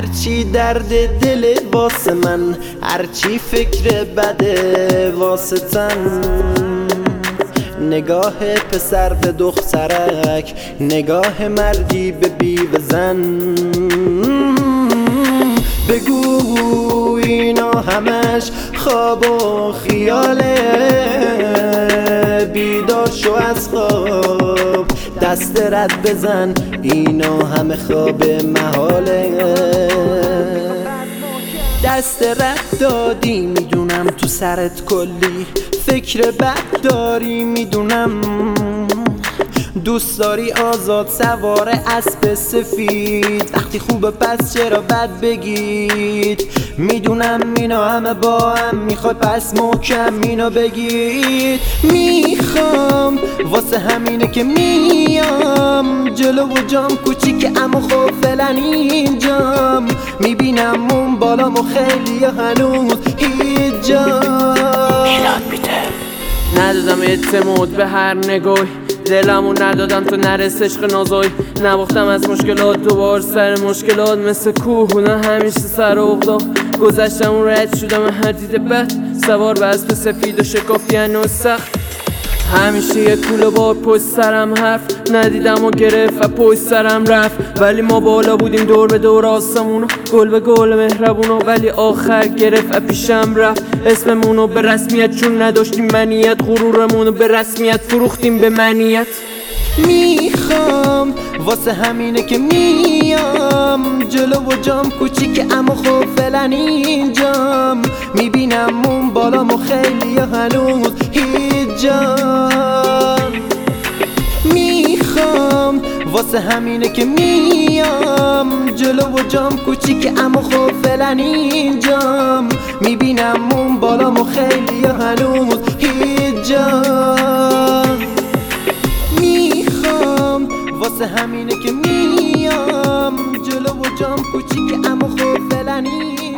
هرچی درد دل واسه من، هرچی فکر بده واسه تن. نگاه پسر به دخترک، نگاه مردی به بیوه زن. بگو اینا همش خواب و خیاله، بیدار شو از خواب دست رد بزن، اینا همه خواب محاله. دست رد دادی میدونم تو سرت کلی فکر بد داری، میدونم دوست داری آزاد سوار اسب سفید. وقتی خوبه پس چرا بد بگید؟ میدونم اینا همه با هم میخوای پس محکم اینو بگید. میخوام واسه همینه که میام جلو و جام کوچیک اما خب فعلا اینجام. میبینم اون بالامو خیلی هنوز هیچ جا ندادم اعتماد به هر نگاهی، دلمو ندادم تو نرس عشق نازایی. نباختم از مشکلات دوبار سر مشکلات، مثل کوهونا همیشه سر اقدام. گذشتم و رد شدم هر دید بد، سوار به اسب سفید و شکافتی هنوز سخت. همیشه یه کوله بار پشت سرم حرف ندیدم و گرفت و پشت سرم رفت. ولی ما بالا بودیم دور به دور آسمونو، گل به گل مهربونو، ولی آخر گرفت و پیشم رفت اسممونو به رسمیت، چون نداشتیم منیت. غرورمونو به رسمیت فروختیم به منیت. میخوام واسه همینه که میام جلو و جام کوچیک اما خب فعلا اینجام. میبینم اون بالامو خیلی هنوز هیچ جا. میخوام واسه همینه که میام جلو و جام کوچیک اما خب فعلا اینجام. میبینم اون بالامو خیلی هنوز هیچ جا. واسه همینه که میام جلو و جام کوچیک اما خب فعلا